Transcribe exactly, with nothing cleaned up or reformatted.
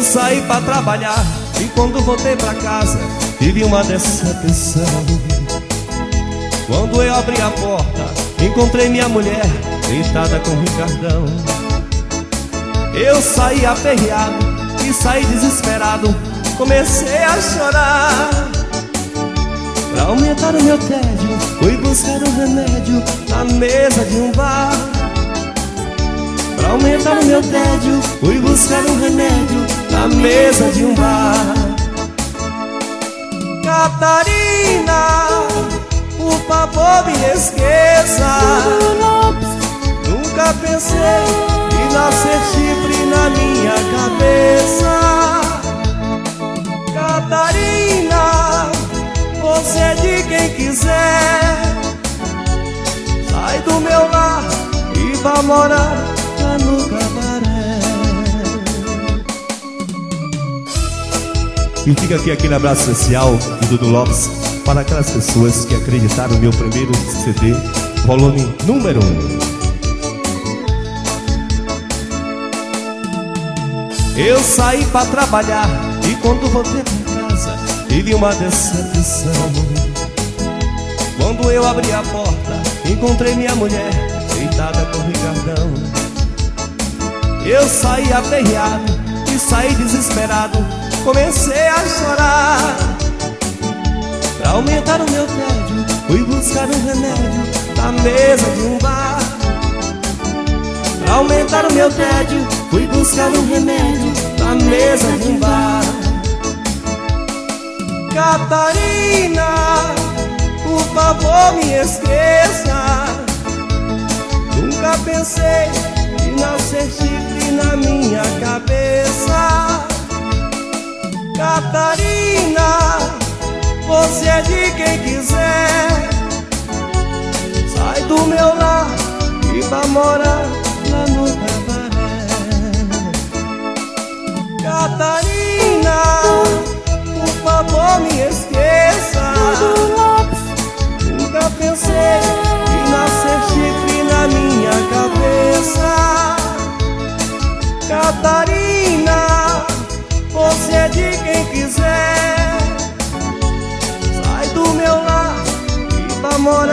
Eu saí pra trabalhar e quando voltei pra casa tive uma decepção. Quando eu abri a porta, encontrei minha mulher deitada com o Ricardão. Eu saí aperreado e saí desesperado, comecei a chorar. Pra aumentar o meu tédio, fui buscar um remédio na mesa de um bar. Pra aumentar o meu tédio, fui buscar um remédio na mesa de um bar. Catarina, por favor me esqueça. Nunca pensei em nascer chifre na minha cabeça. Catarina, você é de quem quiser. Sai do meu lar e vá morar lá no cabaré. E fica aqui aquele abraço especial de Dudu Lopes para aquelas pessoas que acreditaram no meu primeiro C D, volume número um. Eu saí pra trabalhar e quando voltei pra casa tive uma decepção. Quando eu abri a porta, encontrei minha mulher deitada com o Ricardão. Eu saí aperreado e saí desesperado, comecei a chorar. Pra aumentar o meu tédio, fui buscar um remédio na mesa de um bar. Pra aumentar o meu tédio, fui buscar um remédio na mesa de um bar. Catarina, por favor me esqueça. Nunca pensei em nascer chifre na minha cabeça. Catarina, você é de quem quiser. Sai do meu lar e vá morar lá no cabaré. Catarina, por favor me esqueça. Nunca pensei em nascer chifre na minha cabeça. Catarina, você é de quem quiser. Sai do meu lar e vá morar